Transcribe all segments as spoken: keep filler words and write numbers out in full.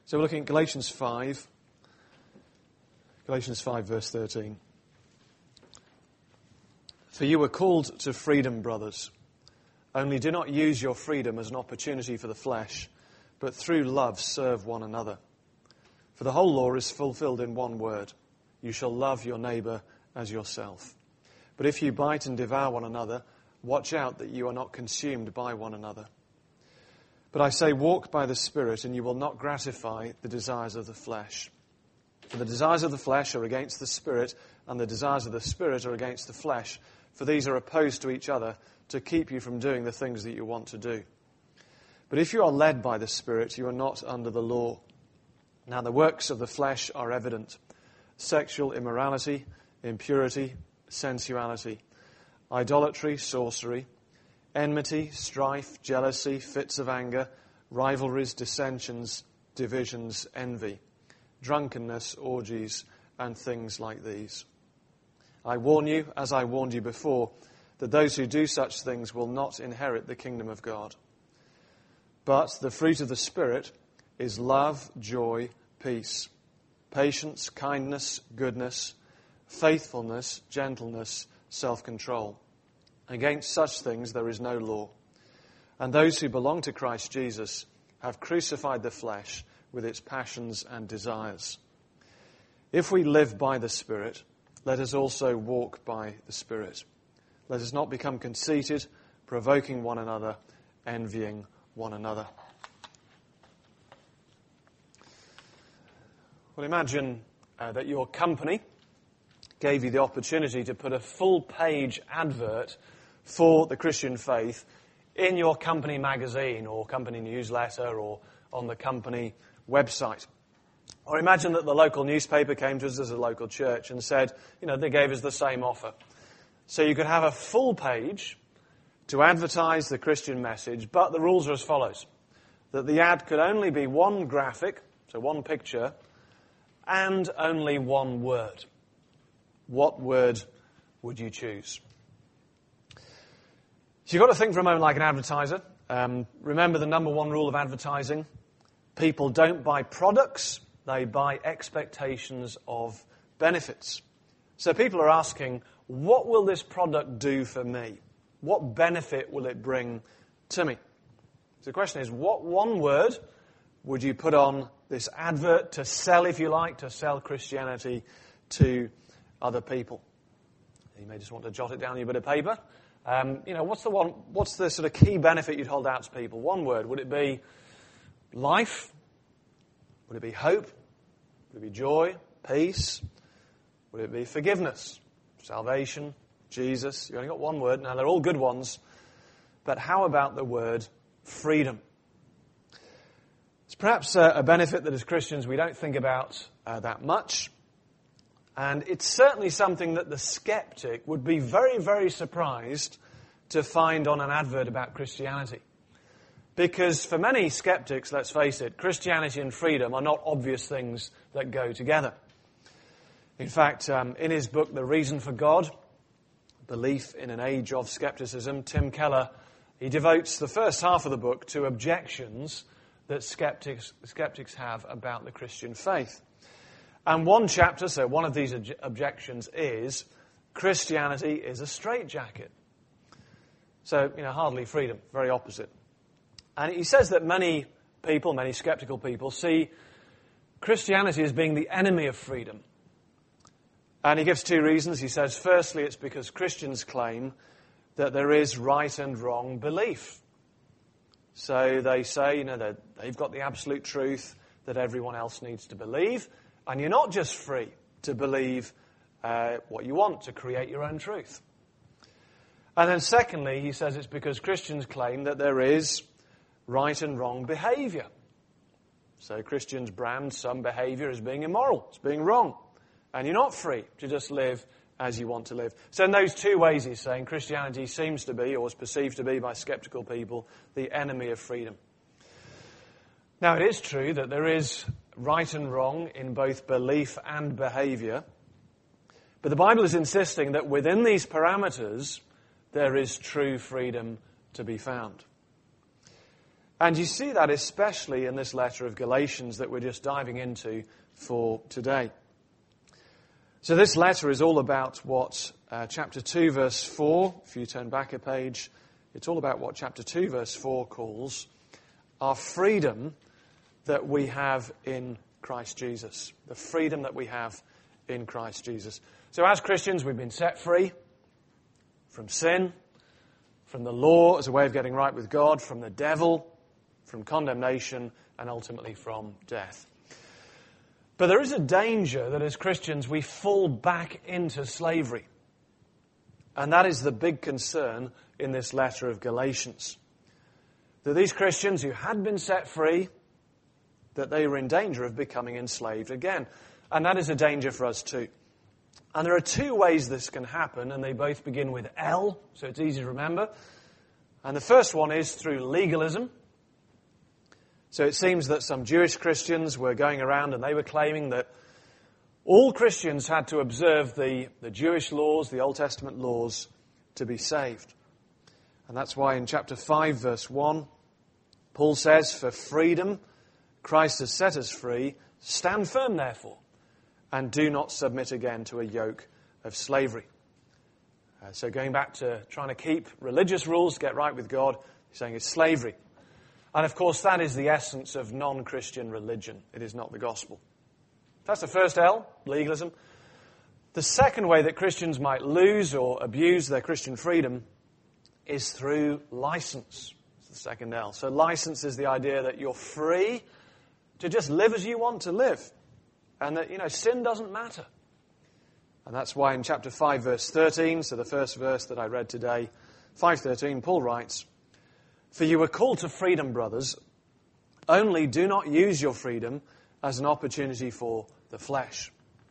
So we're looking at Galatians five. Galatians five, verse thirteen. For you were called to freedom, brothers. Only do not use your freedom as an opportunity for the flesh, but through love serve one another. For the whole law is fulfilled in one word. You shall love your neighbour as yourself. But if you bite and devour one another, watch out that you are not consumed by one another. But I say, walk by the Spirit, and you will not gratify the desires of the flesh. For the desires of the flesh are against the Spirit, and the desires of the Spirit are against the flesh. For these are opposed to each other, to keep you from doing the things that you want to do. But if you are led by the Spirit, you are not under the law. Now the works of the flesh are evident: sexual immorality, impurity, sensuality, idolatry, sorcery, enmity, strife, jealousy, fits of anger, rivalries, dissensions, divisions, envy, drunkenness, orgies, and things like these. I warn you, as I warned you before, that those who do such things will not inherit the kingdom of God. But the fruit of the Spirit is love, joy, peace, patience, kindness, goodness, faithfulness, gentleness, self-control. Against such things there is no law. And those who belong to Christ Jesus have crucified the flesh with its passions and desires. If we live by the Spirit, let us also walk by the Spirit. Let us not become conceited, provoking one another, envying one another. Well, imagine uh, that your company gave you the opportunity to put a full-page advert for the Christian faith in your company magazine or company newsletter or on the company website. Or imagine that the local newspaper came to us as a local church and said, you know, they gave us the same offer. So you could have a full page to advertise the Christian message, but the rules are as follows: that the ad could only be one graphic, so one picture, and only one word. What word would you choose? So you've got to think for a moment like an advertiser. Um, remember the number one rule of advertising: people don't buy products, they buy expectations of benefits. So people are asking, what will this product do for me? What benefit will it bring to me? So the question is, what one word would you put on this advert to sell, if you like, to sell Christianity to other people? You may just want to jot it down on your bit of paper. Um, you know, what's the one? What's the sort of key benefit you'd hold out to people? One word. Would it be life? Would it be hope? Would it be joy? Peace? Would it be forgiveness? Salvation? Jesus? You only got one word. Now, they're all good ones. But how about the word freedom? It's perhaps a, a benefit that as Christians we don't think about uh, that much. And it's certainly something that the skeptic would be very, very surprised to find on an advert about Christianity. Because for many skeptics, let's face it, Christianity and freedom are not obvious things that go together. In fact, um, in his book, The Reason for God, Belief in an Age of Skepticism, Tim Keller, he devotes the first half of the book to objections that skeptics, skeptics have about the Christian faith. And one chapter, so one of these objections is, Christianity is a straitjacket. So, you know, hardly freedom, very opposite. And he says that many people, many skeptical people, see Christianity as being the enemy of freedom. And he gives two reasons. He says, firstly, it's because Christians claim that there is right and wrong belief. So they say, you know, that they've got the absolute truth that everyone else needs to believe. And you're not just free to believe uh, what you want, to create your own truth. And then secondly, he says it's because Christians claim that there is right and wrong behavior. So Christians brand some behavior as being immoral, as being wrong. And you're not free to just live as you want to live. So in those two ways, he's saying, Christianity seems to be, or is perceived to be by skeptical people, the enemy of freedom. Now, it is true that there is right and wrong in both belief and behavior. But the Bible is insisting that within these parameters, there is true freedom to be found. And you see that especially in this letter of Galatians that we're just diving into for today. So this letter is all about what uh, chapter two verse four, if you turn back a page, it's all about what chapter two verse four calls our freedom that we have in Christ Jesus. The freedom that we have in Christ Jesus. So as Christians, we've been set free from sin, from the law as a way of getting right with God, from the devil, from condemnation, and ultimately from death. But there is a danger that as Christians we fall back into slavery. And that is the big concern in this letter of Galatians. That these Christians who had been set free, that they were in danger of becoming enslaved again. And that is a danger for us too. And there are two ways this can happen, and they both begin with L, so it's easy to remember. And the first one is through legalism. So it seems that some Jewish Christians were going around and they were claiming that all Christians had to observe the, the Jewish laws, the Old Testament laws, to be saved. And that's why in chapter five, verse one, Paul says, "For freedom Christ has set us free. Stand firm, therefore, and do not submit again to a yoke of slavery." Uh, so going back to trying to keep religious rules to get right with God, he's saying it's slavery. And of course, that is the essence of non-Christian religion. It is not the gospel. That's the first L, legalism. The second way that Christians might lose or abuse their Christian freedom is through license. It's the second L. So license is the idea that you're free to just live as you want to live. And that, you know, sin doesn't matter. And that's why in chapter five, verse thirteen, so the first verse that I read today, five thirteen, Paul writes, "For you were called to freedom, brothers, only do not use your freedom as an opportunity for the flesh."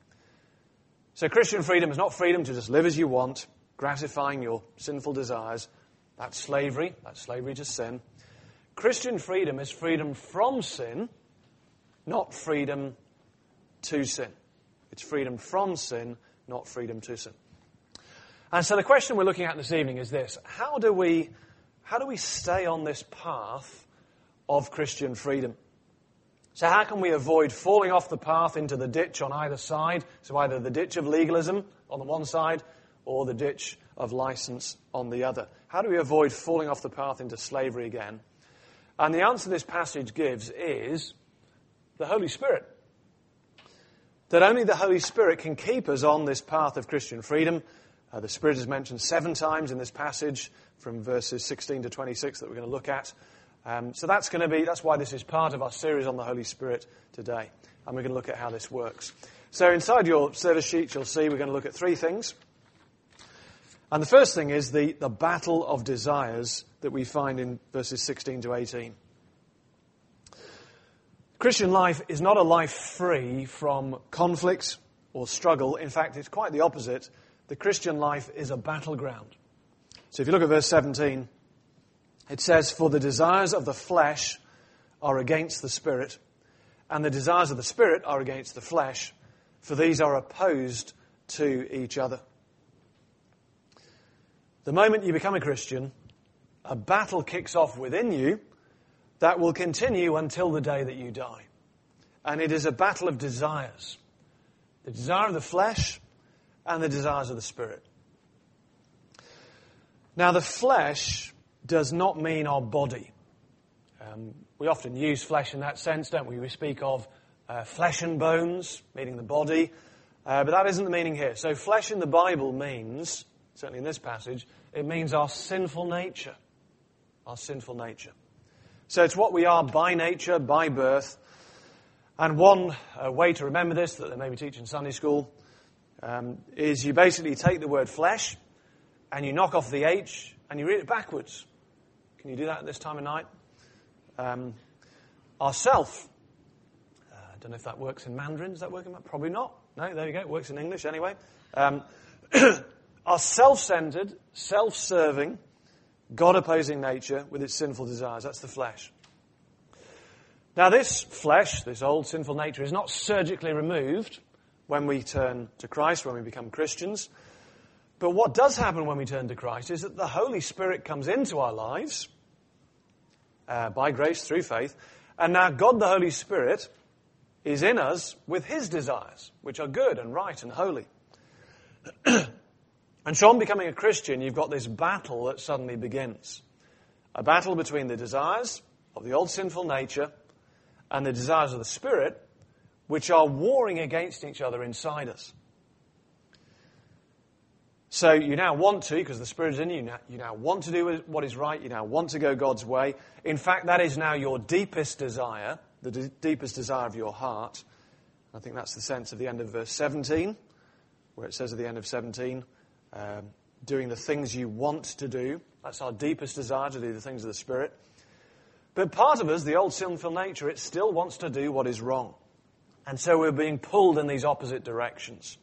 So Christian freedom is not freedom to just live as you want, gratifying your sinful desires. That's slavery. That's slavery to sin. Christian freedom is freedom from sin, not freedom to sin. It's freedom from sin, not freedom to sin. And so the question we're looking at this evening is this: How do we, how do we stay on this path of Christian freedom? So how can we avoid falling off the path into the ditch on either side? So either the ditch of legalism on the one side or the ditch of license on the other. How do we avoid falling off the path into slavery again? And the answer this passage gives is the Holy Spirit. That only the Holy Spirit can keep us on this path of Christian freedom. Uh, the Spirit is mentioned seven times in this passage from verses sixteen to twenty-six that we're going to look at. Um, so that's going to be, that's why this is part of our series on the Holy Spirit today. And we're going to look at how this works. So inside your service sheet, you'll see we're going to look at three things. And the first thing is the, the battle of desires that we find in verses sixteen to eighteen. Christian life is not a life free from conflict or struggle. In fact, it's quite the opposite. The Christian life is a battleground. So if you look at verse seventeen, it says, "For the desires of the flesh are against the Spirit, and the desires of the Spirit are against the flesh, for these are opposed to each other." The moment you become a Christian, a battle kicks off within you that will continue until the day that you die. And it is a battle of desires. The desire of the flesh and the desires of the Spirit. Now, the flesh does not mean our body. Um, we often use flesh in that sense, don't we? We speak of uh, flesh and bones, meaning the body. Uh, but that isn't the meaning here. So flesh in the Bible means, certainly in this passage, it means our sinful nature. Our sinful nature. So it's what we are by nature, by birth. And one uh, way to remember this, that they maybe teach in Sunday school, um, is you basically take the word flesh and you knock off the H and you read it backwards. Can you do that at this time of night? Um, our self. I uh, don't know if that works in Mandarin. Does that work in Mandarin? Probably not. No, there you go. It works in English anyway. Um, our self-centered, self-serving, God-opposing nature with its sinful desires. That's the flesh. Now this flesh, this old sinful nature, is not surgically removed when we turn to Christ, when we become Christians. But what does happen when we turn to Christ is that the Holy Spirit comes into our lives uh, by grace through faith. And now God the Holy Spirit is in us with his desires, which are good and right and holy. And so on becoming a Christian, you've got this battle that suddenly begins. A battle between the desires of the old sinful nature and the desires of the Spirit, which are warring against each other inside us. So you now want to, because the Spirit is in you, you now, you now want to do what is right, you now want to go God's way. In fact, that is now your deepest desire, the d- deepest desire of your heart. I think that's the sense of the end of verse seventeen, where it says at the end of seventeen, um, doing the things you want to do. That's our deepest desire, to do the things of the Spirit. But part of us, the old sinful nature, it still wants to do what is wrong. And so we're being pulled in these opposite directions.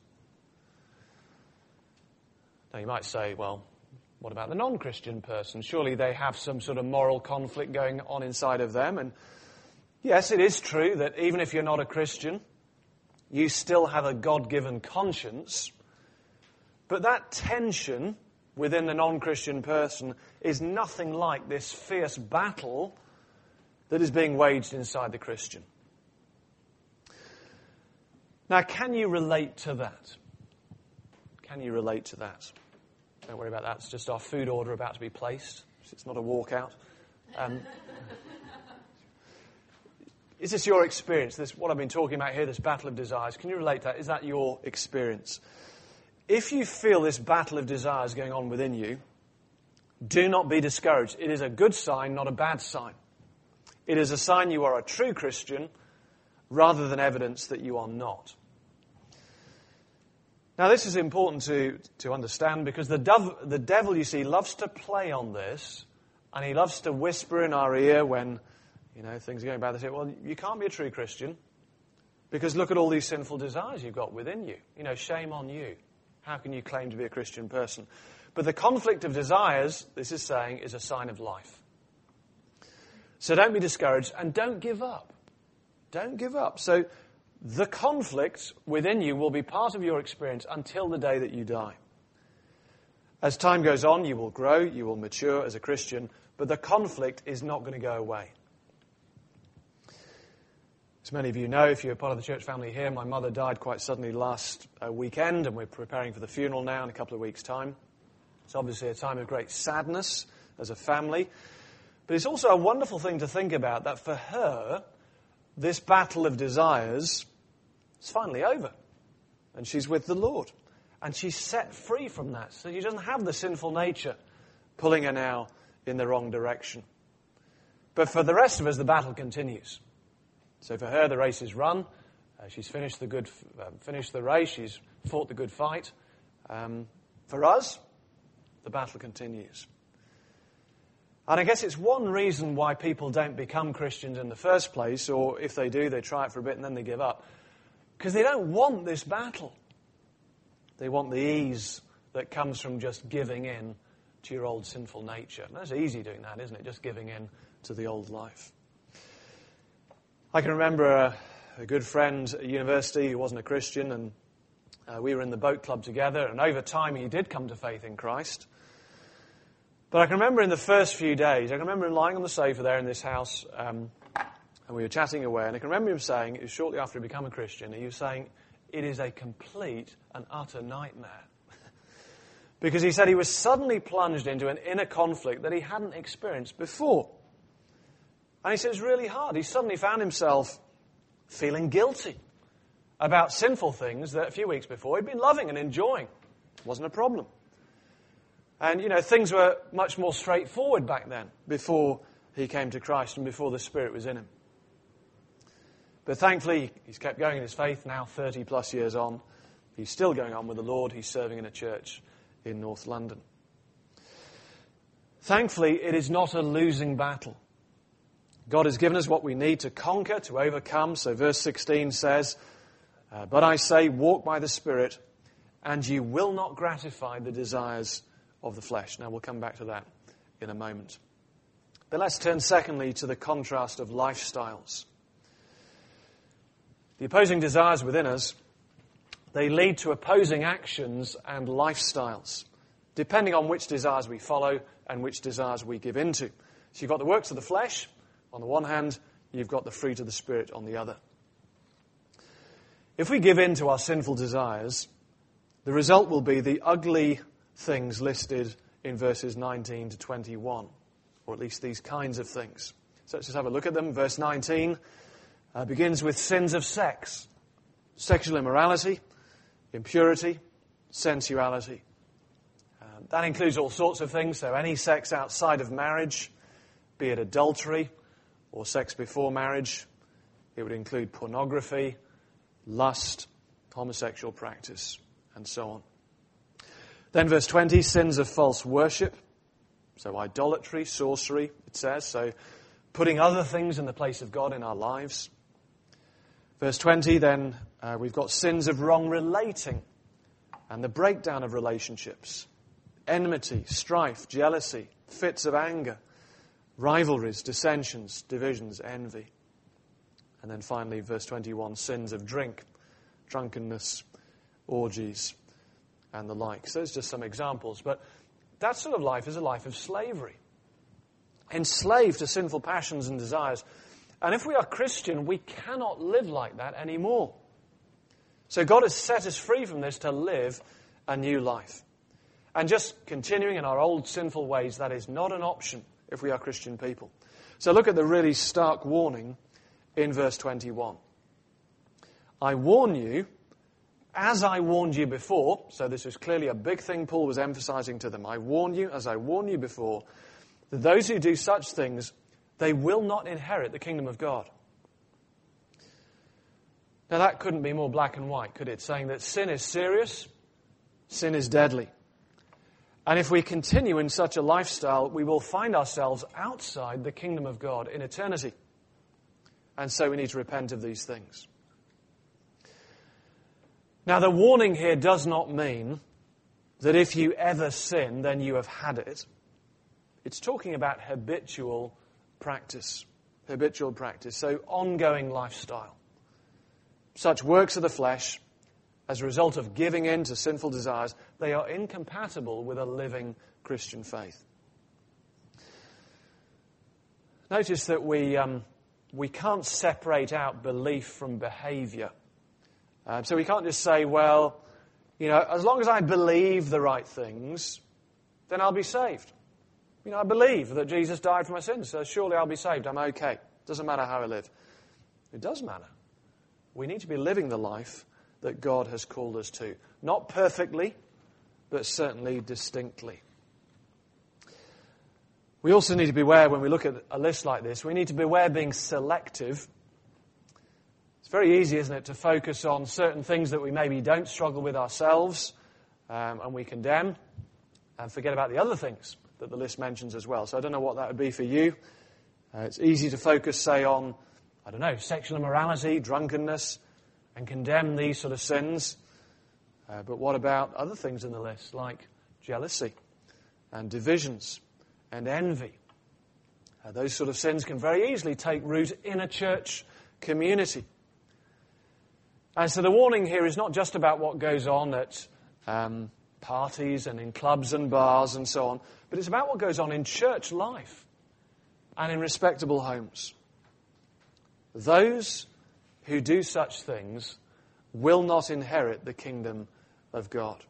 Now you might say, well, what about the non-Christian person? Surely they have some sort of moral conflict going on inside of them. And yes, it is true that even if you're not a Christian, you still have a God-given conscience. But that tension within the non-Christian person is nothing like this fierce battle that is being waged inside the Christian. Now, can you relate to that? Can you relate to that? Don't worry about that. It's just our food order about to be placed. It's not a walkout. Um, is this your experience? This, what I've been talking about here, this battle of desires. Can you relate to that? Is that your experience? If you feel this battle of desires going on within you, do not be discouraged. It is a good sign, not a bad sign. It is a sign you are a true Christian rather than evidence that you are not. Now, this is important to, to understand because the, dov- the devil, you see, loves to play on this, and he loves to whisper in our ear when, you know, things are going bad. They say, well, you can't be a true Christian because look at all these sinful desires you've got within you. You know, shame on you. How can you claim to be a Christian person? But the conflict of desires, this is saying, is a sign of life. So don't be discouraged and don't give up. Don't give up. So the conflict within you will be part of your experience until the day that you die. As time goes on, you will grow, you will mature as a Christian, but the conflict is not going to go away. As many of you know, if you're part of the church family here, my mother died quite suddenly last uh, weekend, and we're preparing for the funeral now in a couple of weeks' time. It's obviously a time of great sadness as a family, but it's also a wonderful thing to think about that for her, this battle of desires is finally over, and she's with the Lord, and she's set free from that, so she doesn't have the sinful nature pulling her now in the wrong direction. But for the rest of us, the battle continues. So for her, the race is run. Uh, she's finished the good, uh, finished the race. She's fought the good fight. Um, for us, the battle continues. And I guess it's one reason why people don't become Christians in the first place, or if they do, they try it for a bit and then they give up. Because they don't want this battle. They want the ease that comes from just giving in to your old sinful nature. And that's easy doing that, isn't it? Just giving in to the old life. I can remember a, a good friend at university who wasn't a Christian, and uh, we were in the boat club together, and over time he did come to faith in Christ. But I can remember in the first few days, I can remember him lying on the sofa there in this house, um, and we were chatting away, and I can remember him saying, it was shortly after he became a Christian, he was saying, it is a complete and utter nightmare. Because he said he was suddenly plunged into an inner conflict that he hadn't experienced before. And he said it's really hard. He suddenly found himself feeling guilty about sinful things that a few weeks before he'd been loving and enjoying. It wasn't a problem. And, you know, things were much more straightforward back then, before he came to Christ and before the Spirit was in him. But thankfully, he's kept going in his faith now, thirty plus years on. He's still going on with the Lord. He's serving in a church in North London. Thankfully, it is not a losing battle. God has given us what we need to conquer, to overcome. So verse sixteen says, uh, but I say, walk by the Spirit, and you will not gratify the desires of the flesh. Now, we'll come back to that in a moment. But let's turn secondly to the contrast of lifestyles. The opposing desires within us, they lead to opposing actions and lifestyles, depending on which desires we follow and which desires we give into. So you've got the works of the flesh on the one hand, you've got the fruit of the Spirit on the other. If we give in to our sinful desires, the result will be the ugly things listed in verses nineteen to twenty-one, or at least these kinds of things. So let's just have a look at them. Verse nineteen uh, begins with sins of sex, sexual immorality, impurity, sensuality. Uh, that includes all sorts of things, so any sex outside of marriage, be it adultery or sex before marriage. It would include pornography, lust, homosexual practice, and so on. Then verse twenty, sins of false worship. So idolatry, sorcery, it says. So putting other things in the place of God in our lives. Verse twenty, then uh, we've got sins of wrong relating and the breakdown of relationships. Enmity, strife, jealousy, fits of anger, rivalries, dissensions, divisions, envy. And then finally, verse twenty-one, sins of drink, drunkenness, orgies, and the like. So there's just some examples. But that sort of life is a life of slavery. Enslaved to sinful passions and desires. And if we are Christian, we cannot live like that anymore. So God has set us free from this to live a new life. And just continuing in our old sinful ways, that is not an option if we are Christian people. So look at the really stark warning in verse twenty-one. I warn you, as I warned you before, so this is clearly a big thing Paul was emphasizing to them. I warn you, as I warned you before, that those who do such things, they will not inherit the kingdom of God. Now that couldn't be more black and white, could it? Saying that sin is serious, sin is deadly. And if we continue in such a lifestyle, we will find ourselves outside the kingdom of God in eternity. And so we need to repent of these things. Now, the warning here does not mean that if you ever sin, then you have had it. It's talking about habitual practice. Habitual practice. So, ongoing lifestyle. Such works of the flesh, as a result of giving in to sinful desires, they are incompatible with a living Christian faith. Notice that we, um, we can't separate out belief from behavior. Um, so we can't just say, well, you know, as long as I believe the right things, then I'll be saved. You know, I believe that Jesus died for my sins, so surely I'll be saved. I'm okay. Doesn't matter how I live. It does matter. We need to be living the life that God has called us to. Not perfectly, but certainly distinctly. We also need to beware when we look at a list like this, we need to beware being selective. It's very easy, isn't it, to focus on certain things that we maybe don't struggle with ourselves um, and we condemn and forget about the other things that the list mentions as well. So I don't know what that would be for you. Uh, it's easy to focus, say, on, I don't know, sexual immorality, drunkenness, and condemn these sort of sins. Uh, but what about other things in the list, like jealousy and divisions and envy? Uh, those sort of sins can very easily take root in a church community. And so the warning here is not just about what goes on at um, parties and in clubs and bars and so on, but it's about what goes on in church life and in respectable homes. Those who do such things will not inherit the kingdom of God.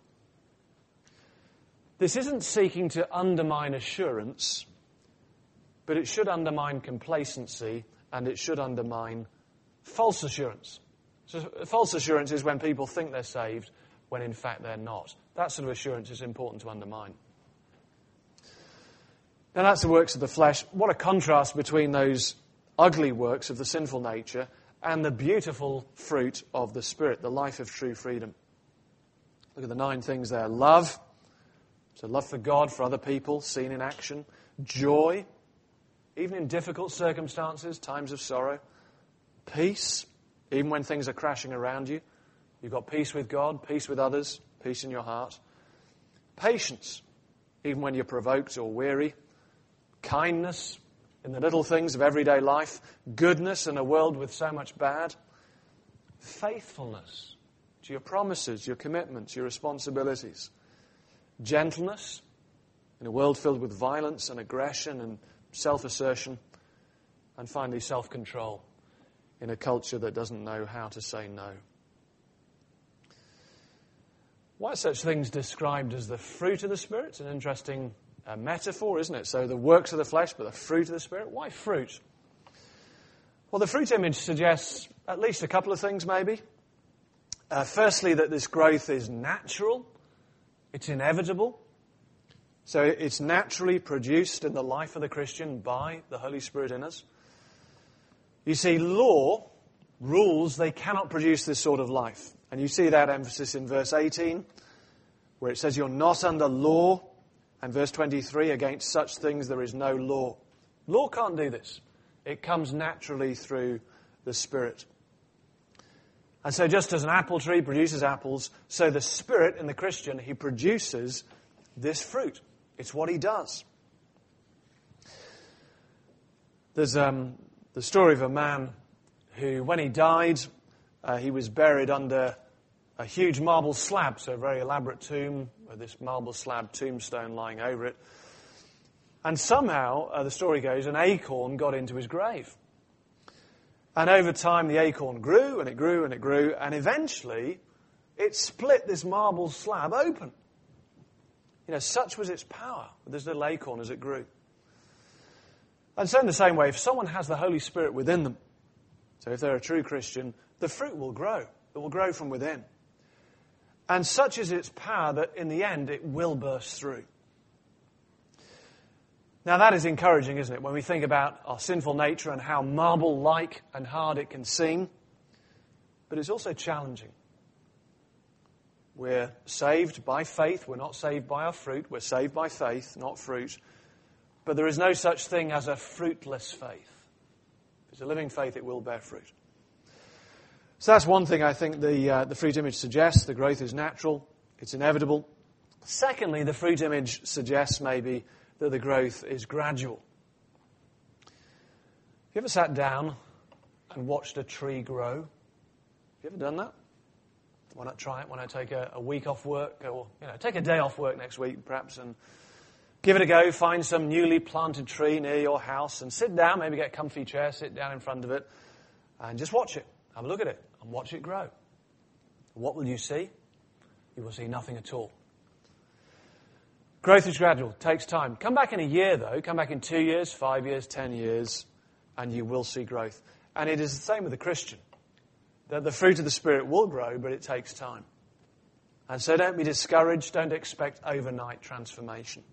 This isn't seeking to undermine assurance, but it should undermine complacency and it should undermine false assurance. So false assurance is when people think they're saved when in fact they're not. That sort of assurance is important to undermine. Now that's the works of the flesh. What a contrast between those ugly works of the sinful nature and the beautiful fruit of the Spirit, the life of true freedom. Look at the nine things there. Love, so love for God, for other people, seen in action. Joy, even in difficult circumstances, times of sorrow. Peace, even when things are crashing around you. You've got peace with God, peace with others, peace in your heart. Patience, even when you're provoked or weary. Kindness, in the little things of everyday life. Goodness in a world with so much bad. Faithfulness to your promises, your commitments, your responsibilities. Gentleness in a world filled with violence and aggression and self-assertion, and finally self-control in a culture that doesn't know how to say no. Why are such things described as the fruit of the Spirit? It's an interesting uh, metaphor, isn't it? So the works of the flesh, but the fruit of the Spirit. Why fruit? Well, the fruit image suggests at least a couple of things, maybe. Uh, firstly, that this growth is natural. It's inevitable. So it's naturally produced in the life of the Christian by the Holy Spirit in us. You see, law, rules, they cannot produce this sort of life. And you see that emphasis in verse eighteen, where it says you're not under law. And verse twenty-three, against such things there is no law. Law can't do this. It comes naturally through the Spirit. And so just as an apple tree produces apples, so the Spirit in the Christian, he produces this fruit. It's what he does. There's um, the story of a man who, when he died, uh, he was buried under a huge marble slab, so a very elaborate tomb with this marble slab tombstone lying over it. And somehow, uh, the story goes, an acorn got into his grave. And over time, the acorn grew, and it grew, and it grew, and eventually, it split this marble slab open. You know, such was its power with this little acorn as it grew. And so in the same way, if someone has the Holy Spirit within them, so if they're a true Christian, the fruit will grow. It will grow from within. And such is its power that in the end, it will burst through. Now that is encouraging, isn't it, when we think about our sinful nature and how marble-like and hard it can seem. But it's also challenging. We're saved by faith. We're not saved by our fruit. We're saved by faith, not fruit. But there is no such thing as a fruitless faith. If it's a living faith, it will bear fruit. So that's one thing I think the, uh, the fruit image suggests. The growth is natural. It's inevitable. Secondly, the fruit image suggests maybe that the growth is gradual. Have you ever sat down and watched a tree grow? Have you ever done that? Why not try it? Why not take a, a week off work, or you know, take a day off work next week perhaps, and give it a go. Find some newly planted tree near your house and sit down, maybe get a comfy chair, sit down in front of it, and just watch it. Have a look at it and watch it grow. What will you see? You will see nothing at all. Growth is gradual, takes time. Come back in a year, though. Come back in two years, five years, ten years, and you will see growth. And it is the same with the Christian, that the fruit of the Spirit will grow, but it takes time. And so don't be discouraged. Don't expect overnight transformation.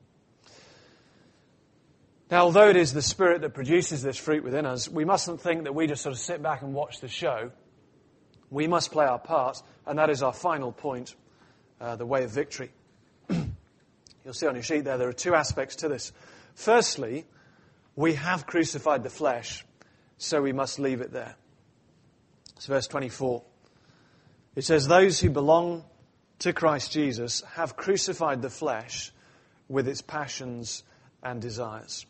Now, although it is the Spirit that produces this fruit within us, we mustn't think that we just sort of sit back and watch the show. We must play our part, and that is our final point, uh, the way of victory. You'll see on your sheet there, there are two aspects to this. Firstly, we have crucified the flesh, so we must leave it there. It's verse twenty-four. It says, those who belong to Christ Jesus have crucified the flesh with its passions and desires.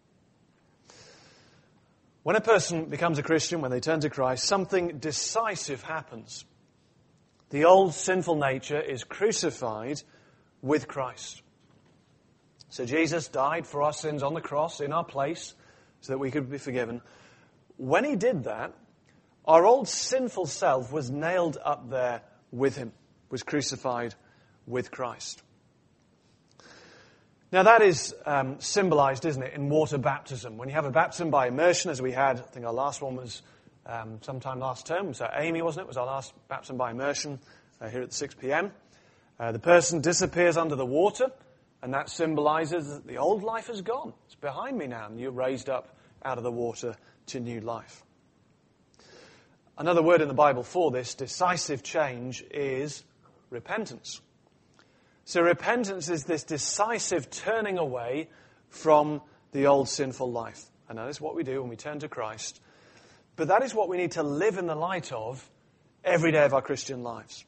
When a person becomes a Christian, when they turn to Christ, something decisive happens. The old sinful nature is crucified with Christ. So Jesus died for our sins on the cross in our place so that we could be forgiven. When he did that, our old sinful self was nailed up there with him, was crucified with Christ. Now that is um, symbolized, isn't it, in water baptism. When you have a baptism by immersion, as we had, I think our last one was um, sometime last term, so Amy, wasn't it, was our last baptism by immersion uh, here at six p.m. Uh, the person disappears under the water, and that symbolizes that the old life is gone. It's behind me now, and you're raised up out of the water to new life. Another word in the Bible for this decisive change is repentance. So repentance is this decisive turning away from the old sinful life. And that is what we do when we turn to Christ. But that is what we need to live in the light of every day of our Christian lives.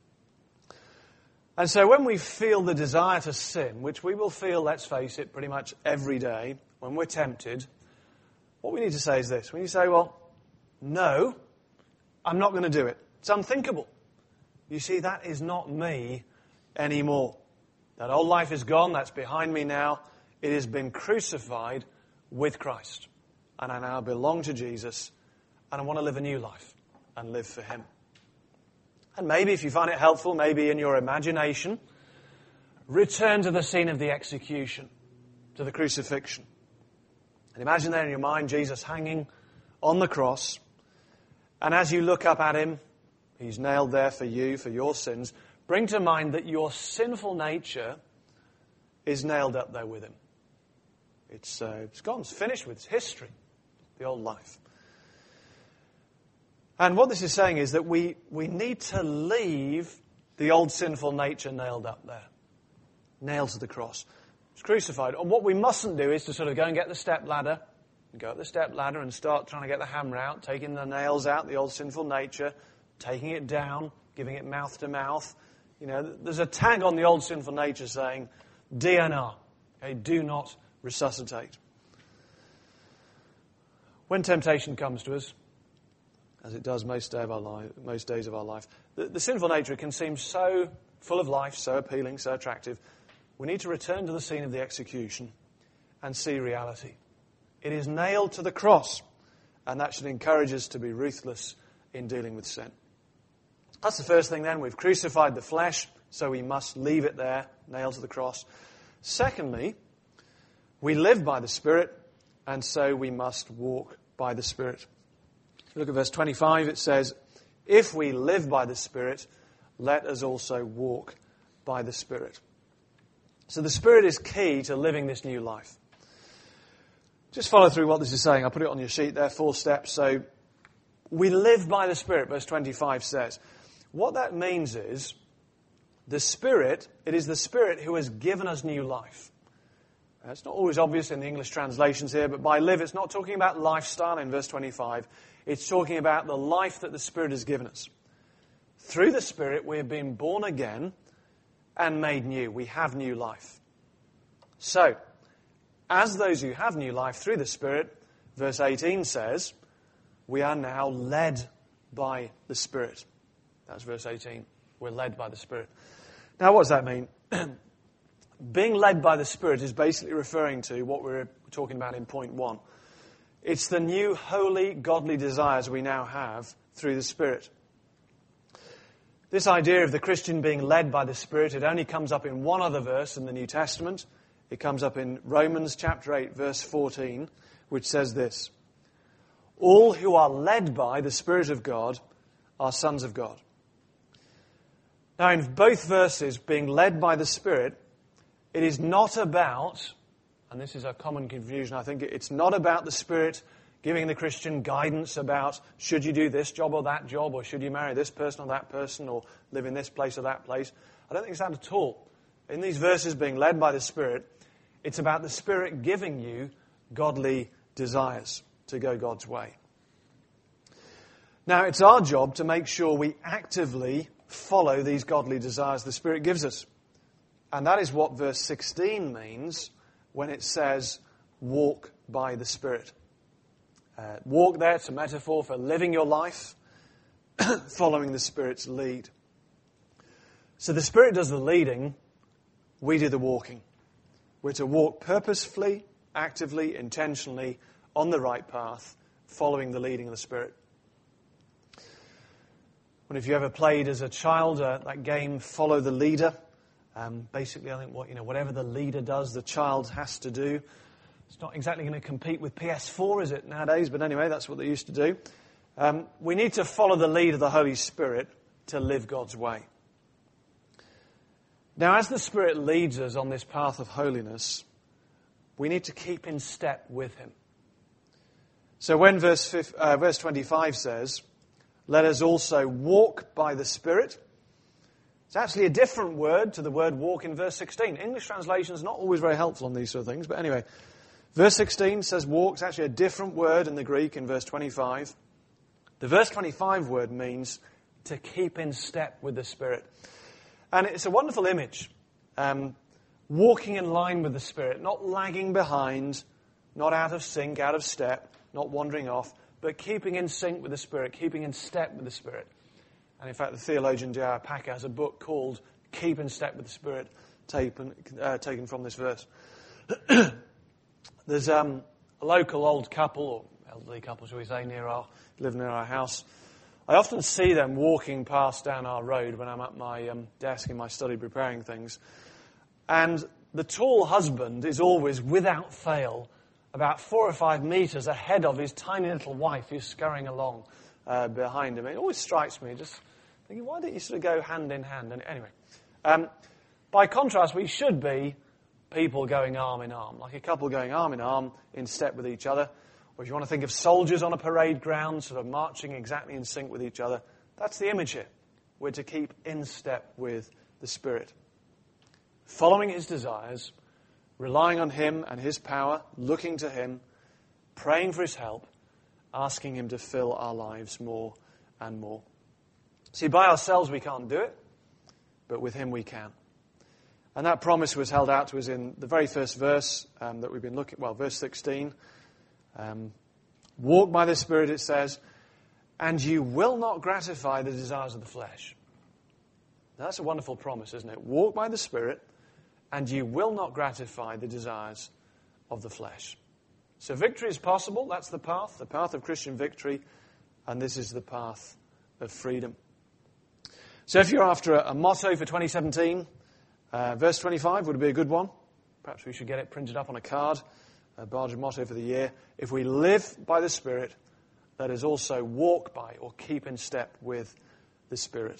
And so when we feel the desire to sin, which we will feel, let's face it, pretty much every day, when we're tempted, what we need to say is this. We need to say, well, no, I'm not going to do it. It's unthinkable. You see, that is not me anymore. That old life is gone. That's behind me now. It has been crucified with Christ. And I now belong to Jesus, and I want to live a new life and live for him. And maybe if you find it helpful, maybe in your imagination, return to the scene of the execution, to the crucifixion. And imagine there in your mind Jesus hanging on the cross. And as you look up at him, he's nailed there for you, for your sins. Bring to mind that your sinful nature is nailed up there with him. It's, uh, it's gone, it's finished with, it's history, the old life. And what this is saying is that we, we need to leave the old sinful nature nailed up there. Nailed to the cross. It's crucified. And what we mustn't do is to sort of go and get the step ladder, and go up the step ladder and start trying to get the hammer out, taking the nails out, the old sinful nature, taking it down, giving it mouth to mouth. You know, there's a tag on the old sinful nature saying, D N R, okay, do not resuscitate. When temptation comes to us, as it does most, day of our life, most days of our life, the, the sinful nature can seem so full of life, so appealing, so attractive. We need to return to the scene of the execution and see reality. It is nailed to the cross, and that should encourage us to be ruthless in dealing with sin. That's the first thing then. We've crucified the flesh, so we must leave it there, nailed to the cross. Secondly, we live by the Spirit, and so we must walk by the Spirit. Look at verse twenty-five. It says, if we live by the Spirit, let us also walk by the Spirit. So the Spirit is key to living this new life. Just follow through what this is saying. I'll put it on your sheet there, four steps. So we live by the Spirit, verse twenty-five says. What that means is the Spirit, it is the Spirit who has given us new life. Uh, it's not always obvious in the English translations here, but by live, it's not talking about lifestyle in verse twenty-five. It's talking about the life that the Spirit has given us. Through the Spirit, we have been born again and made new. We have new life. So, as those who have new life through the Spirit, verse eighteen says, we are now led by the Spirit. That's verse eighteen. We're led by the Spirit. Now, what does that mean? Being led by the Spirit is basically referring to what we were talking about in point one. It's the new holy, godly desires we now have through the Spirit. This idea of the Christian being led by the Spirit, it only comes up in one other verse in the New Testament. It comes up in Romans chapter eight, verse fourteen, which says this: all who are led by the Spirit of God are sons of God. Now, in both verses, being led by the Spirit, it is not about, and this is a common confusion, I think, it's not about the Spirit giving the Christian guidance about should you do this job or that job, or should you marry this person or that person, or live in this place or that place. I don't think it's that at all. In these verses, being led by the Spirit, it's about the Spirit giving you godly desires to go God's way. Now, it's our job to make sure we actively follow these godly desires the Spirit gives us. And that is what verse sixteen means when it says, walk by the Spirit. Uh, walk there, it's a metaphor for living your life, following the Spirit's lead. So the Spirit does the leading, we do the walking. We're to walk purposefully, actively, intentionally on the right path, following the leading of the Spirit. When if you ever played as a child uh, that game, Follow the Leader, um, basically I think what you know whatever the leader does, the child has to do. It's not exactly going to compete with P S four, is it, nowadays? But anyway, that's what they used to do. Um, we need to follow the lead of the Holy Spirit to live God's way. Now, as the Spirit leads us on this path of holiness, we need to keep in step with Him. So when verse, uh, verse twenty-five says, let us also walk by the Spirit, it's actually a different word to the word walk in verse sixteen. English translation is not always very helpful on these sort of things, but anyway, verse sixteen says walk. It's actually a different word in the Greek in verse twenty-five. The verse twenty-five word means to keep in step with the Spirit. And it's a wonderful image. Um, walking in line with the Spirit, not lagging behind, not out of sync, out of step, not wandering off, but keeping in sync with the Spirit, keeping in step with the Spirit. And in fact, the theologian D R Packer has a book called Keep in Step with the Spirit, taken, uh, taken from this verse. There's um, a local old couple, or elderly couple, shall we say, near our, live near our house. I often see them walking past down our road when I'm at my um, desk in my study preparing things. And the tall husband is always, without fail, about four or five metres ahead of his tiny little wife who's scurrying along uh, behind him. It always strikes me, just thinking, why don't you sort of go hand in hand? And anyway, um, by contrast, we should be people going arm in arm, like a couple going arm in arm in step with each other. Or if you want to think of soldiers on a parade ground sort of marching exactly in sync with each other, that's the image here. We're to keep in step with the Spirit. Following his desires, relying on him and his power, looking to him, praying for his help, asking him to fill our lives more and more. See, by ourselves we can't do it, but with him we can. And that promise was held out to us in the very first verse um, that we've been looking, well, verse sixteen. Um, Walk by the Spirit, it says, and you will not gratify the desires of the flesh. Now, that's a wonderful promise, isn't it? Walk by the Spirit, and you will not gratify the desires of the flesh. So victory is possible. That's the path, the path of Christian victory, and this is the path of freedom. So if you're after a, a motto for twenty seventeen, uh, verse twenty-five would be a good one. Perhaps we should get it printed up on a card. A Barger motto for the year. If we live by the Spirit, let us also walk by or keep in step with the Spirit.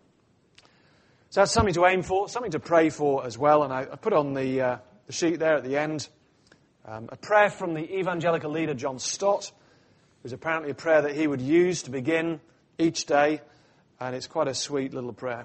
So that's something to aim for, something to pray for as well. And I, I put on the, uh, the sheet there at the end um, a prayer from the evangelical leader John Stott. It was apparently a prayer that he would use to begin each day. And it's quite a sweet little prayer.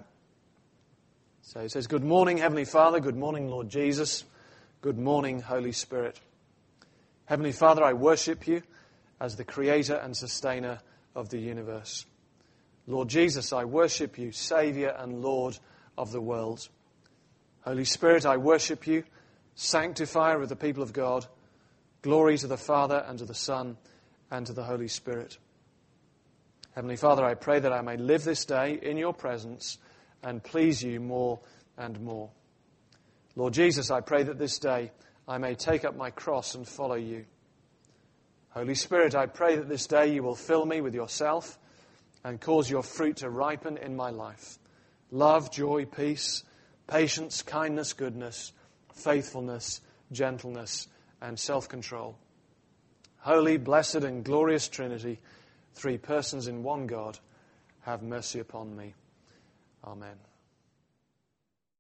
So he says, Good morning, Heavenly Father. Good morning, Lord Jesus. Good morning, Holy Spirit. Heavenly Father, I worship you as the creator and sustainer of the universe. Lord Jesus, I worship you, Saviour and Lord of the world. Holy Spirit, I worship you, sanctifier of the people of God. Glory to the Father and to the Son and to the Holy Spirit. Heavenly Father, I pray that I may live this day in your presence and please you more and more. Lord Jesus, I pray that this day I may take up my cross and follow you. Holy Spirit, I pray that this day you will fill me with yourself and cause your fruit to ripen in my life. Love, joy, peace, patience, kindness, goodness, faithfulness, gentleness, and self-control. Holy, blessed, and glorious Trinity, three persons in one God, have mercy upon me. Amen.